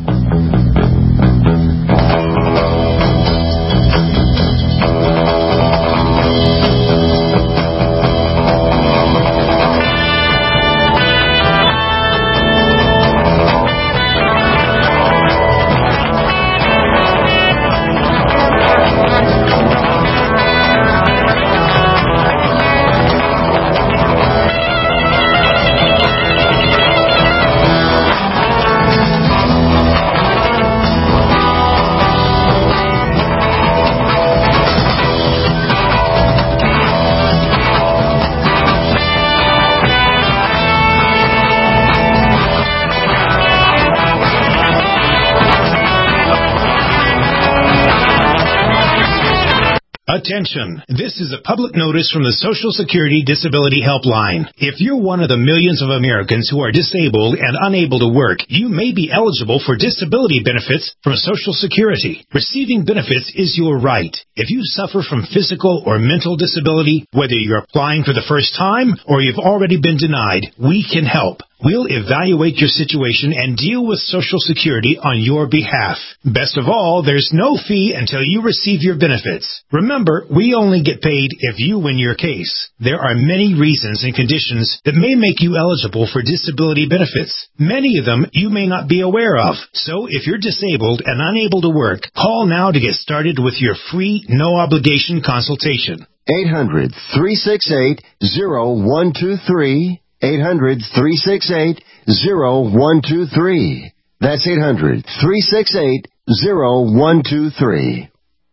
Attention! This is a public notice from the Social Security Disability Helpline. If you're one of the millions of Americans who are disabled and unable to work, you may be eligible for disability benefits from Social Security. Receiving benefits is your right. If you suffer from physical or mental disability, whether you're applying for the first time or you've already been denied, we can help. We'll evaluate your situation and deal with Social Security on your behalf. Best of all, there's no fee until you receive your benefits. Remember, we only get paid if you win your case. There are many reasons and conditions that may make you eligible for disability benefits. Many of them you may not be aware of. So if you're disabled and unable to work, call now to get started with your free, no-obligation consultation. eight hundred, three six eight, zero one two three. eight hundred, three six eight, zero one two three. That's eight hundred, three six eight, zero one two three.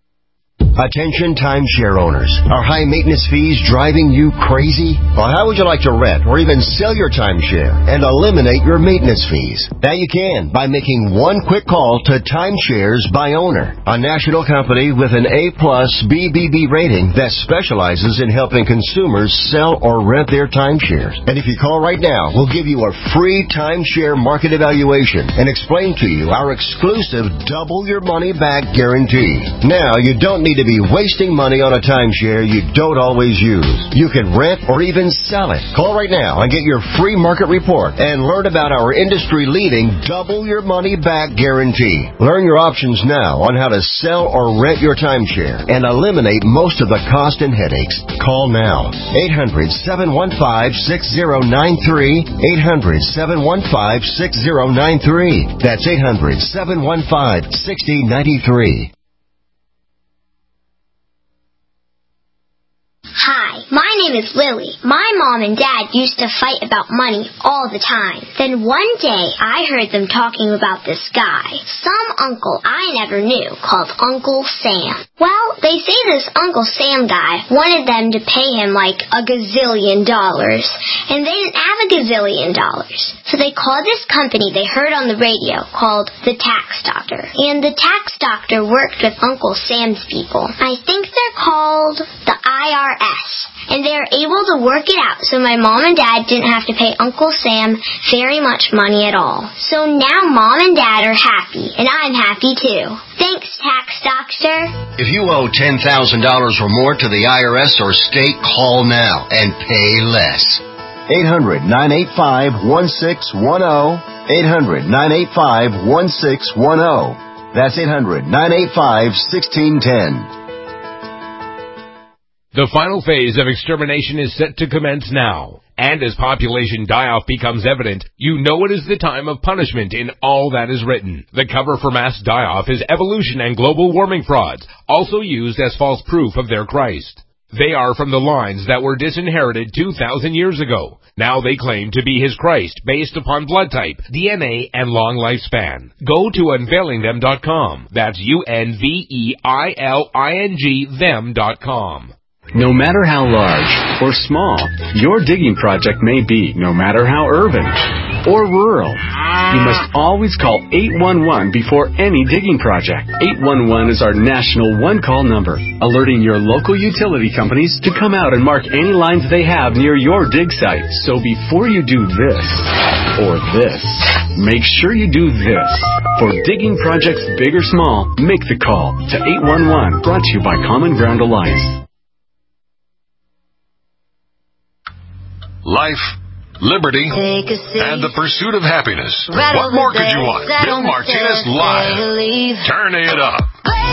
Attention timeshare owners. Are high maintenance fees driving you crazy? Well, how would you like to rent or even sell your timeshare and eliminate your maintenance fees? Now you can by making one quick call to Timeshares by Owner, a national company with an A plus B B B rating that specializes in helping consumers sell or rent their timeshares. And if you call right now, we'll give you a free timeshare market evaluation and explain to you our exclusive double your money back guarantee. Now you don't need to to be wasting money on a timeshare you don't always use. You can rent or even sell it. Call right now and get your free market report and learn about our industry-leading double your money back guarantee. Learn your options now on how to sell or rent your timeshare and eliminate most of the cost and headaches. Call now. eight hundred, seven one five, six zero nine three. eight hundred, seven one five, six zero nine three. That's eight hundred, seven one five, six zero nine three. Hi, my name is Lily. My mom and dad used to fight about money all the time. Then one day, I heard them talking about this guy, some uncle I never knew, called Uncle Sam. Well, they say this Uncle Sam guy wanted them to pay him like a gazillion dollars, and they didn't have a gazillion dollars. So they called this company they heard on the radio called the Tax Doctor. And the Tax Doctor worked with Uncle Sam's people. I think they're called the I R S. And they are able to work it out so my mom and dad didn't have to pay Uncle Sam very much money at all. So now mom and dad are happy, and I'm happy too. Thanks, Tax Doctor. If you owe ten thousand dollars or more to the I R S or state, call now and pay less. eight hundred, nine eight five, one six one zero. eight hundred, nine eight five, one six one zero. That's eight hundred, nine eight five, one six one zero. The final phase of extermination is set to commence now. And as population die-off becomes evident, you know it is the time of punishment in all that is written. The cover for mass die-off is evolution and global warming frauds, also used as false proof of their Christ. They are from the lines that were disinherited two thousand years ago. Now they claim to be his Christ based upon blood type, D N A, and long lifespan. Go to unveiling them dot com. That's U N V E I L I N G them dot com. No matter how large or small your digging project may be, no matter how urban or rural, you must always call eight one one before any digging project. eight one one is our national one-call number, alerting your local utility companies to come out and mark any lines they have near your dig site. So before you do this or this, make sure you do this. For digging projects big or small, make the call to eight one one, brought to you by Common Ground Alliance. Life, liberty, and the pursuit of happiness. What more could you want? Bill Martinez Live. Turn it up.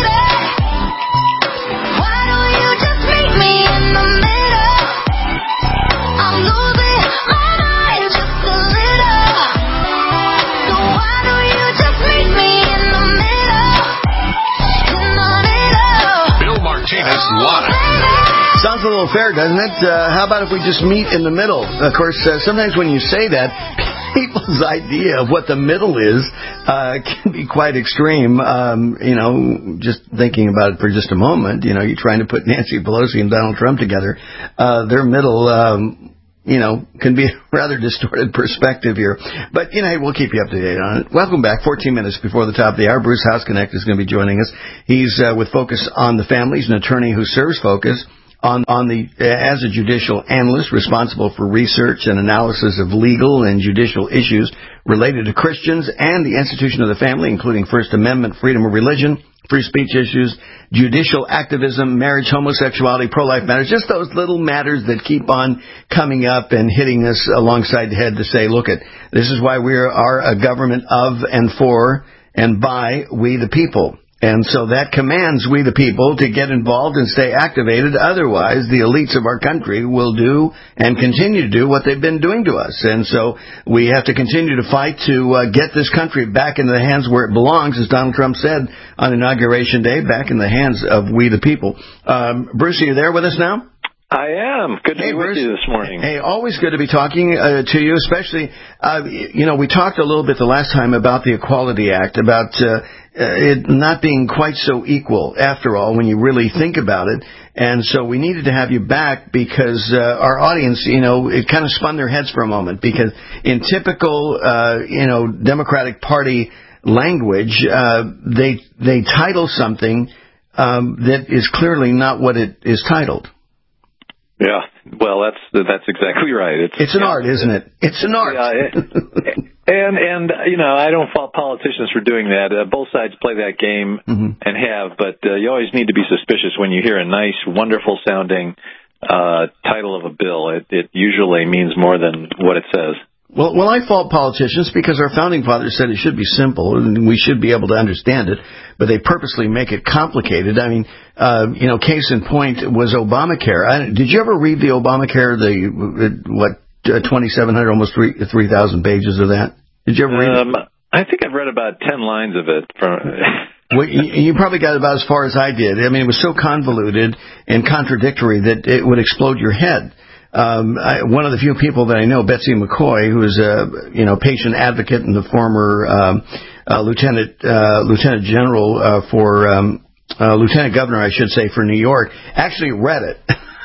Bill Martinez Live. Sounds a little fair, doesn't it? Uh, how about if we just meet in the middle? Of course, uh, sometimes when you say that, people's idea of what the middle is uh, can be quite extreme. Um, you know, just thinking about it for just a moment, you know, you're trying to put Nancy Pelosi and Donald Trump together. Uh, their middle, um, you know, can be a rather distorted perspective here. But, you know, hey, we'll keep you up to date on it. Welcome back. fourteen minutes before the top of the hour, Bruce Housknecht is going to be joining us. He's uh, with Focus on the Family. He's an attorney who serves Focus on on the as a judicial analyst responsible for research and analysis of legal and judicial issues related to Christians and the institution of the family, including First Amendment, freedom of religion, free speech issues, judicial activism, marriage, homosexuality, pro-life matters, just those little matters that keep on coming up and hitting us alongside the head to say, look, at this is why we are a government of and for and by we the people. And so that commands we the people to get involved and stay activated. Otherwise, the elites of our country will do and continue to do what they've been doing to us. And so we have to continue to fight to uh, get this country back into the hands where it belongs, as Donald Trump said on Inauguration Day, back in the hands of we the people. Um, Bruce, are you there with us now? I am. Good to hey, be with Bruce. you this morning. Hey, always good to be talking uh, to you, especially, uh, you know, we talked a little bit the last time about the Equality Act, about uh, it not being quite so equal, after all, when you really think about it. And so we needed to have you back because uh, our audience, you know, it kind of spun their heads for a moment, because in typical, uh, you know, Democratic Party language, uh, they they title something um, that is clearly not what it is titled. Yeah, well, that's that's exactly right. It's, it's an yeah, art, isn't it? It's an art. Yeah, it, And, and you know, I don't fault politicians for doing that. Uh, both sides play that game mm-hmm. and have, but uh, you always need to be suspicious when you hear a nice, wonderful-sounding uh, title of a bill. It, it usually means more than what it says. Well, well, I fault politicians because our founding fathers said it should be simple and we should be able to understand it, but they purposely make it complicated. I mean, uh, you know, case in point was Obamacare. I, did you ever read the Obamacare, the, what, uh, twenty-seven hundred, almost three thousand pages of that? Did you ever read um, it? I think I've read about ten lines of it. From well, you, you probably got about as far as I did. I mean, it was so convoluted and contradictory that it would explode your head. Um, I, one of the few people that I know, Betsy McCoy, who is a you know patient advocate and the former um, uh, lieutenant uh, lieutenant general uh, for um, uh, lieutenant governor, I should say, for New York, actually read it.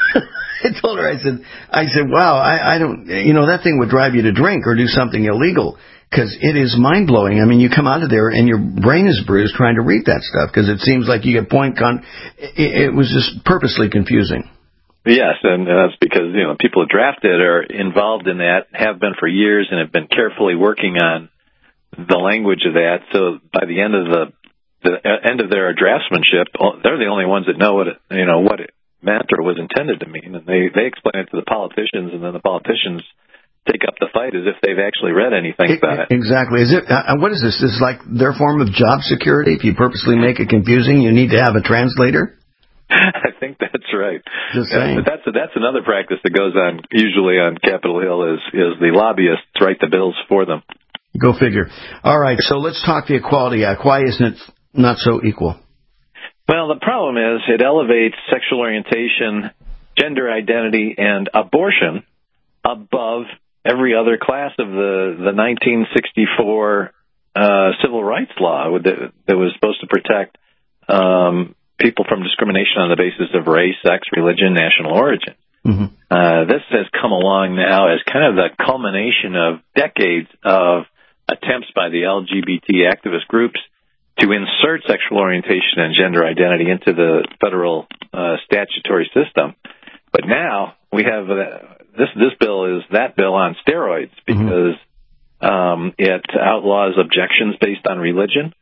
I told her, I said, I said, wow, I, I don't, you know, that thing would drive you to drink or do something illegal because it is mind blowing. I mean, you come out of there and your brain is bruised trying to read that stuff because it seems like you get point con. It, it was just purposely confusing. Yes, and that's because, you know, people who draft it are involved in that, have been for years, and have been carefully working on the language of that. So by the end of the the end of their draftsmanship, they're the only ones that know what it, you know what it meant or was intended to mean, and they they explain it to the politicians, and then the politicians take up the fight as if they've actually read anything it, about it. Exactly. Is it? Uh, what is this? This is like their form of job security. If you purposely make it confusing, you need to have a translator. I think that's right. Just saying. Uh, but that's that's another practice that goes on usually on Capitol Hill is is the lobbyists write the bills for them. Go figure. All right, so let's talk the Equality Act. Why isn't it not so equal? Well, the problem is it elevates sexual orientation, gender identity, and abortion above every other class of the the nineteen sixty-four uh, civil rights law that, that was supposed to protect um, people from discrimination on the basis of race, sex, religion, national origin. Mm-hmm. Uh, this has come along now as kind of the culmination of decades of attempts by the L G B T activist groups to insert sexual orientation and gender identity into the federal uh, statutory system. But now we have uh, this this bill is that bill on steroids because mm-hmm. um, it outlaws objections based on religion.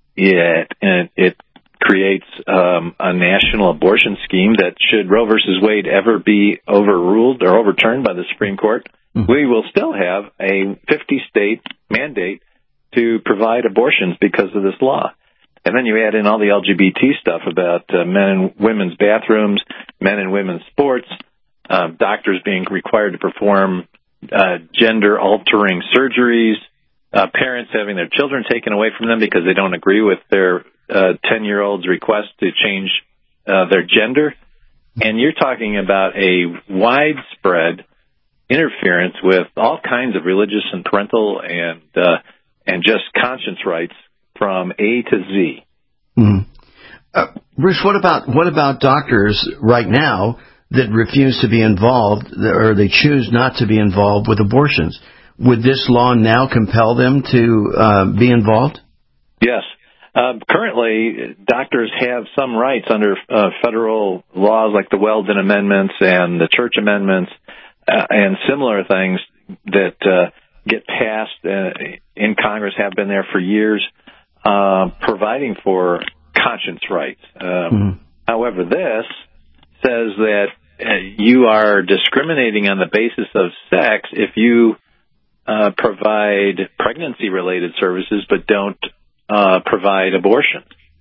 It, and it creates um, a national abortion scheme that should Roe versus Wade ever be overruled or overturned by the Supreme Court, mm-hmm. we will still have a fifty-state mandate to provide abortions because of this law. And then you add in all the L G B T stuff about uh, men and women's bathrooms, men and women's sports, uh, doctors being required to perform uh, gender-altering surgeries, uh, parents having their children taken away from them because they don't agree with their uh, ten-year-old's request to change uh, their gender. And you're talking about a widespread interference with all kinds of religious and parental and uh, and just conscience rights from A to Z. Mm-hmm. Uh, Bruce, what about what about doctors right now that refuse to be involved or they choose not to be involved with abortions? Would this law now compel them to uh, be involved? Yes. Uh, currently, doctors have some rights under uh, federal laws like the Weldon Amendments and the Church Amendments uh, and similar things that uh, get passed uh, in Congress, have been there for years, uh, providing for conscience rights. Um, mm-hmm. However, this says that uh, you are discriminating on the basis of sex if you uh, provide pregnancy-related services but don't uh, provide abortion.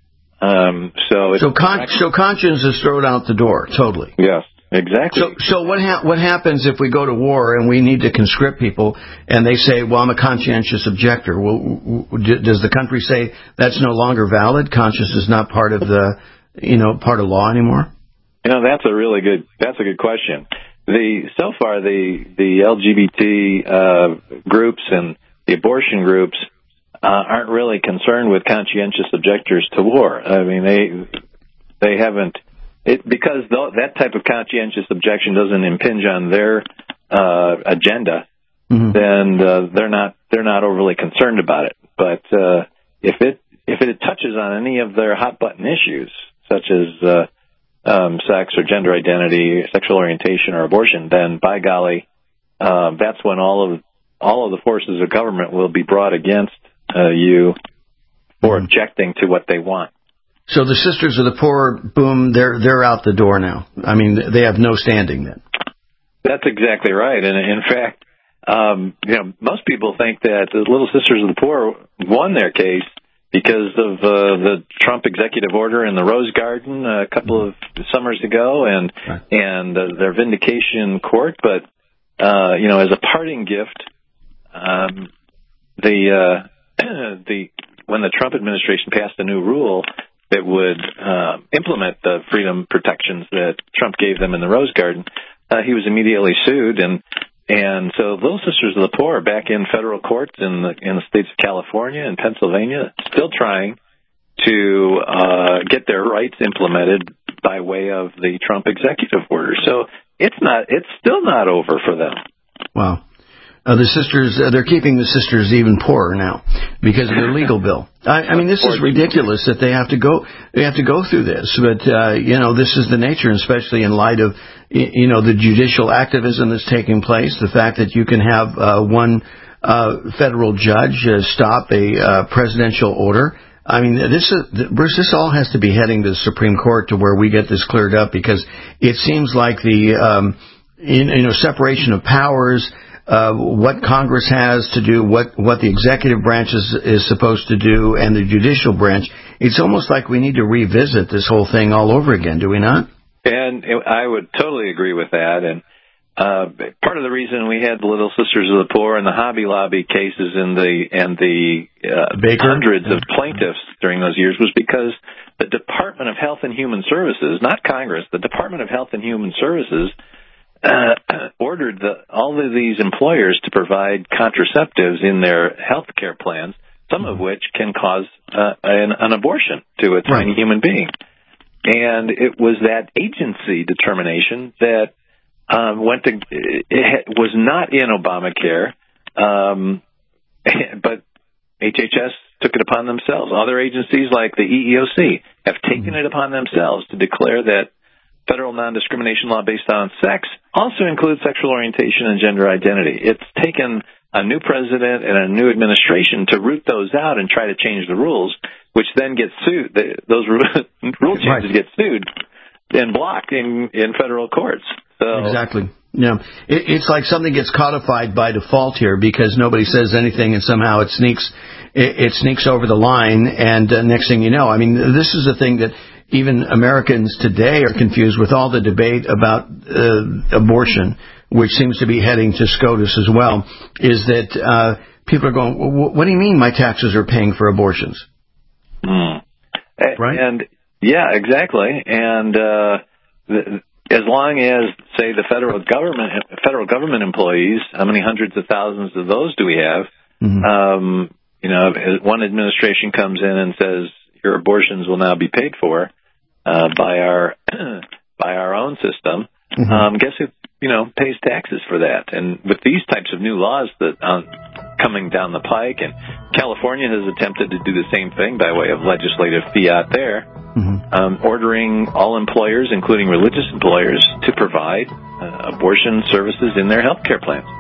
Um, so, it's so, con- so conscience is thrown out the door, totally. Yes. Exactly. So, so what ha- what happens if we go to war and we need to conscript people, and they say, "Well, I'm a conscientious objector"? Well, w- w- does the country say that's no longer valid? Conscience is not part of the, you know, part of law anymore? You know, that's a really good that's a good question. The so far the the L G B T uh, groups and the abortion groups uh, aren't really concerned with conscientious objectors to war. I mean, they they haven't. It, because th- that type of conscientious objection doesn't impinge on their uh, agenda, mm-hmm. then uh, they're not they're not overly concerned about it. But uh, if it if it touches on any of their hot button issues, such as uh, um, sex or gender identity, sexual orientation, or abortion, then by golly, uh, that's when all of all of the forces of government will be brought against uh, you for mm-hmm. objecting to what they want. So the Sisters of the Poor, boom, they're they're out the door now. I mean, they have no standing then. That's exactly right. And in fact, um, you know, most people think that the Little Sisters of the Poor won their case because of uh, the Trump executive order in the Rose Garden a couple of summers ago, and right. and uh, their vindication in court. But uh, you know, as a parting gift, um, the uh, the when the Trump administration passed a new rule that would uh, implement the freedom protections that Trump gave them in the Rose Garden, uh, he was immediately sued, and and so Little Sisters of the Poor are back in federal courts in the in the states of California and Pennsylvania, still trying to uh, get their rights implemented by way of the Trump executive order. So it's not it's still not over for them. Wow. Uh, the sisters, uh, they're keeping the sisters even poorer now because of their legal bill. I, I mean, this is ridiculous that they have to go, they have to go through this. But, uh, you know, this is the nature, especially in light of, you know, the judicial activism that's taking place, the fact that you can have uh, one uh, federal judge uh, stop a uh, presidential order. I mean, this is, Bruce, this all has to be heading to the Supreme Court to where we get this cleared up, because it seems like the, um, you know, separation of powers, Uh, what Congress has to do, what, what the executive branch is, is supposed to do, and the judicial branch, it's almost like we need to revisit this whole thing all over again, do we not? And I would totally agree with that. And uh, part of the reason we had the Little Sisters of the Poor and the Hobby Lobby cases and the and the uh, hundreds of plaintiffs during those years was because the Department of Health and Human Services, not Congress, the Department of Health and Human Services, Uh, ordered the, all of these employers to provide contraceptives in their health care plans, some of which can cause uh, an, an abortion to a tiny right. human being. And it was that agency determination that um, went to, it was not in Obamacare, um, but H H S took it upon themselves. Other agencies like the E E O C have taken mm-hmm. it upon themselves to declare that federal non-discrimination law based on sex also includes sexual orientation and gender identity. It's taken a new president and a new administration to root those out and try to change the rules, which then get sued. Those rule changes right. get sued and blocked in, in federal courts. So, exactly. Yeah, it, it's like something gets codified by default here because nobody says anything, and somehow it sneaks it, it sneaks over the line. And uh, next thing you know, I mean, this is a thing that even Americans today are confused with all the debate about uh, abortion, which seems to be heading to SCOTUS as well, is that uh, people are going, what do you mean my taxes are paying for abortions? Mm. Right? And, yeah, exactly. And uh, as long as, say, the federal government federal government employees, how many hundreds of thousands of those do we have? Mm-hmm. Um, you know, one administration comes in and says, your abortions will now be paid for uh, by our by our own system. Mm-hmm. Um, guess who you know pays taxes for that? And with these types of new laws that um, coming down the pike, and California has attempted to do the same thing by way of legislative fiat there, mm-hmm. um, ordering all employers, including religious employers, to provide uh, abortion services in their health care plans.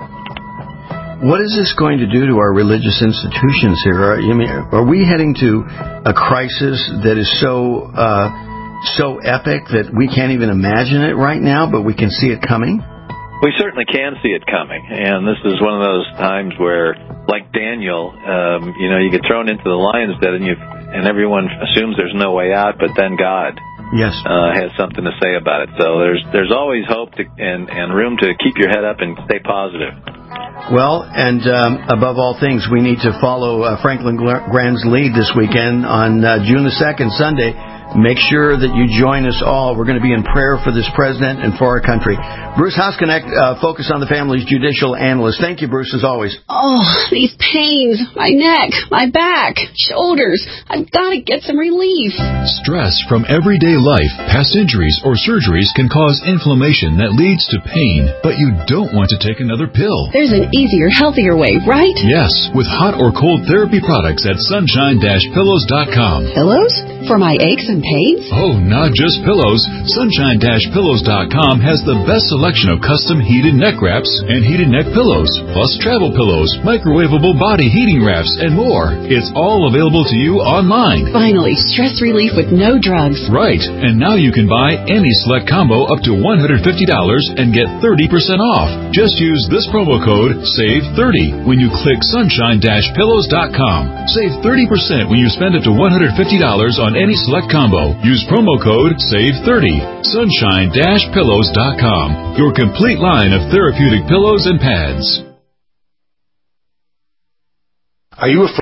What is this going to do to our religious institutions here? Are, I mean, are we heading to a crisis that is so uh, so epic that we can't even imagine it right now, but we can see it coming? We certainly can see it coming, and this is one of those times where, like Daniel, um, you know, you get thrown into the lion's den, and you and everyone assumes there's no way out, but then God yes uh, has something to say about it. So there's there's always hope to, and and room to keep your head up and stay positive. Well, and um, above all things, we need to follow uh, Franklin Grand's lead this weekend on uh, June the second, Sunday. Make sure that you join us all. We're going to be in prayer for this president and for our country. Bruce Hausknecht, uh, Focus on the Family's judicial analyst. Thank you, Bruce, as always. Oh, these pains. My neck, my back, shoulders. I've got to get some relief. Stress from everyday life, past injuries, or surgeries can cause inflammation that leads to pain, but you don't want to take another pill. There's an easier, healthier way, right? Yes, with hot or cold therapy products at sunshine dash pillows dot com. Pillows? For my aches and paints? Oh, not just pillows. Sunshine Pillows dot com has the best selection of custom heated neck wraps and heated neck pillows, plus travel pillows, microwavable body heating wraps, and more. It's all available to you online. Finally, stress relief with no drugs. Right, and now you can buy any select combo up to one hundred fifty dollars and get thirty percent off. Just use this promo code SAVE thirty when you click Sunshine Pillows dot com. Save thirty percent when you spend up to one hundred fifty dollars on any select combo. Use promo code SAVE thirty. Sunshine Pillows dot com. Your complete line of therapeutic pillows and pads. Are you afraid?